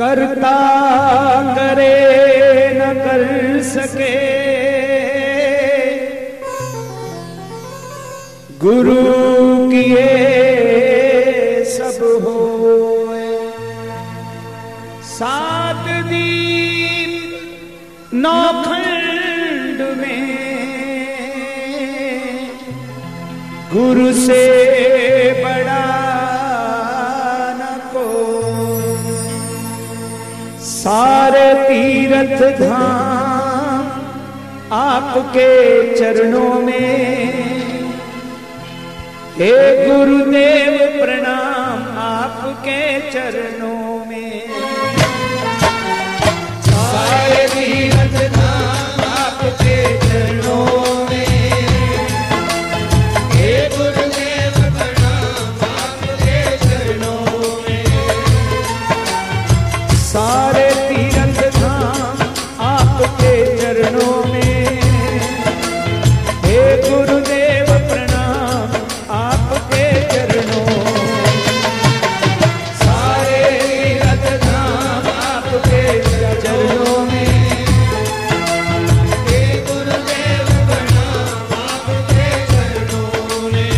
करता करे न कर सके, गुरु किए सब होए। सात दीप नौखंड में गुरु से बड़ा न को। सारे तीर्थ धाम आपके चरणों में, हे गुरुदेव प्रणाम आपके चरणों में। सारे तीर्थ धाम आपके चरणों में, हे गुरुदेव प्रणाम आपके चरणों में। सारे तीर्थ धाम आपके चरणों में, हे गुरुदेव प्रणाम आपके चरणों। सारे तीर्थ धाम आपके चरणों में, हे गुरुदेव प्रणाम आपके चरणों में।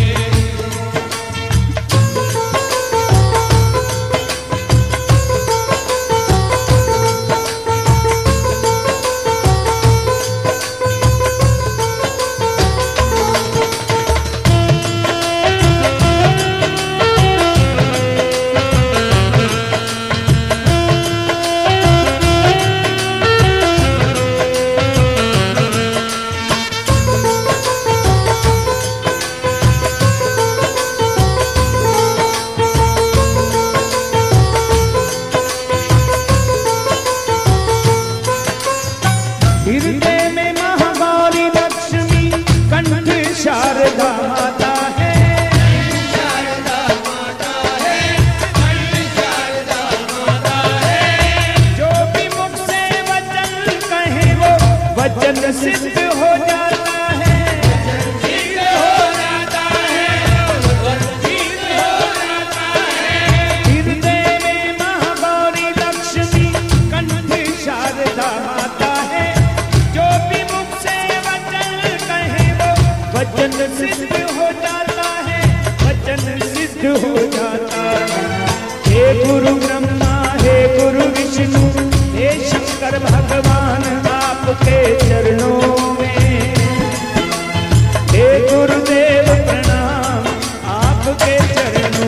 हृदय में महागौरी लक्ष्मी कंठ शारदा माता है। शारदा माता है, कंठ शारदा माता है। जो भी मुख से वचन कहे वो वचन सिद्ध हो जाता है। सिद्ध हो जाता है, सिद्ध हो जाता है। हृदय में महागौरी लक्ष्मी कंठ शारदा माता है। जो भी मुख से वचन कहे वो वचन सिद्ध हो जाता है, वचन सिद्ध हो जाता है। हे गुरु ब्रह्मा, हे गुरु विष्णु, हे शंकर भगवान आपके चरणों में, हे गुरुदेव प्रणाम आपके चरणों।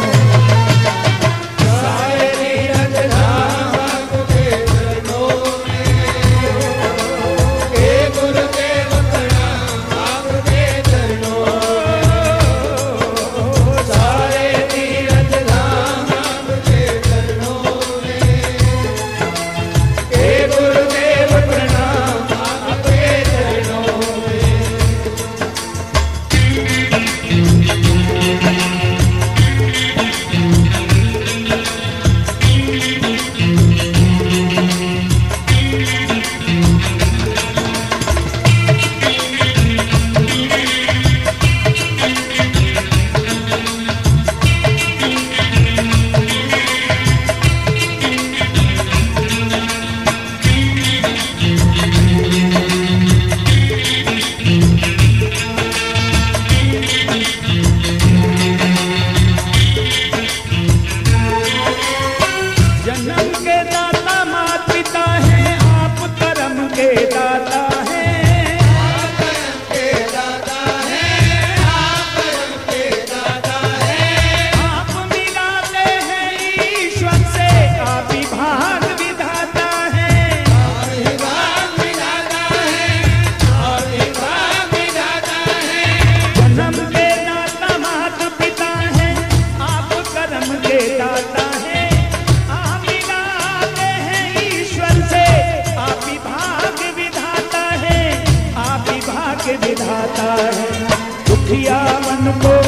सारे तीर्थ धाम आपके चरणों में, हे गुरुदेव प्रणाम आपके चरणों। सारे तीर्थ धाम आपके चरणों में, हे गुरुदेव प्रणाम आपके चरणों में। जन्म के दाता मात पिता हैं, आप कर्म के दाता हैं। आप कर्म के दाता हैं, आप कर्म के दाता हैं। आप मिलाते हैं ईश्वर से, आप ही भाग विधाता हैं। आप ही भाग विधाता हैं, आप ही भाग विधाता हैं। जन्म के दाता मात पिता हैं, आप कर्म के दाता हैं। आप मिलाते हैं ईश्वर से, आप ही भाग विधाता है, आप ही भाग विधाता है। दुखिया मन को